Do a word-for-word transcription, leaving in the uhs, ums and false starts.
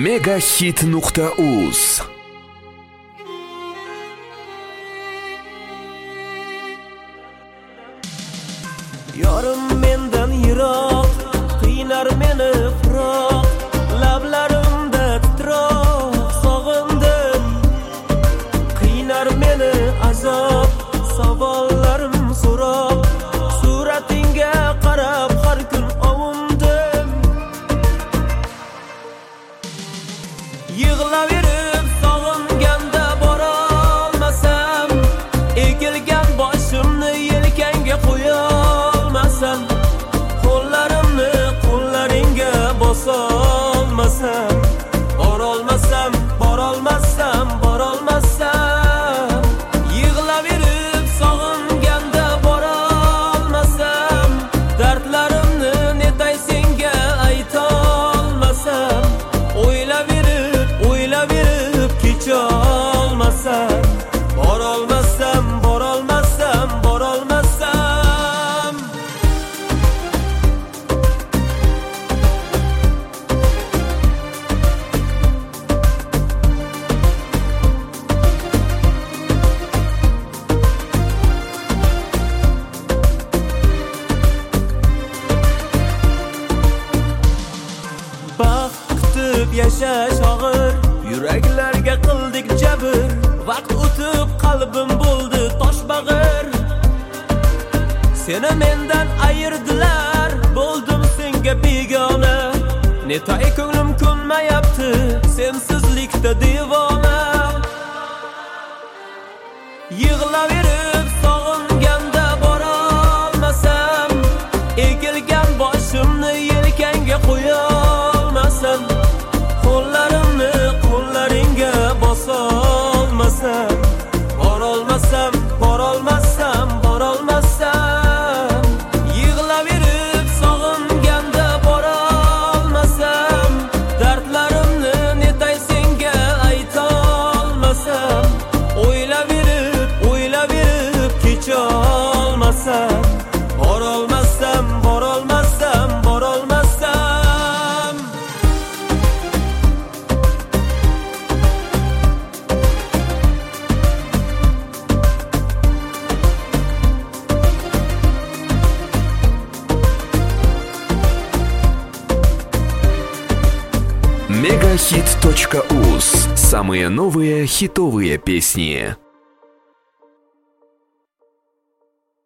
Megahit nuqta uz. Yorim mendan yiroq, qiynar meni firoq, lablarimda titroq sog'indim. Qiynar meni azob, savollarim so'roq, suratingga qarab har kun ovundim. Yig'laverib sog'inganda bora olmasam, egilgan boshimni yelkangga qo'yolmasam, qo'llarimni qo'llaringga bosolmasam, borolmasam, borolmasam, borolmasam. Yig'laverib sog'inganda bora olmasam, dardlarimni netay senga aytolmasam, o'ylaverib, o'ylaverib kecholmasam, borolmasam, borolmasam, borolmasam. Baxt kutib yashash og'ir, yuraklarga qildik jabr. Vaqt o'tib qalbim bo'ldi toshbag'ir. Seni mendan ayirdilar, bo'ldim senga begona. Netay ko'nglim ko'nmayapti, sensizlikda devona. Yig'laverib sog'inganda bora olmasam, egilgan boshimni yelkangga qo'yolmasam, qo'llarimni qo'llaringga bosolmasam, borolmasam, borolmasam, borolmasam. Yig'laverib sog'inganda bora olmasam, dardlarimni netay senga aytolmasam, o'ylaverib, o'ylaverib kecholmasam, borolmasam, borolmasam, borolmasam. Megahit точка уз. Самые новые хитовые песни.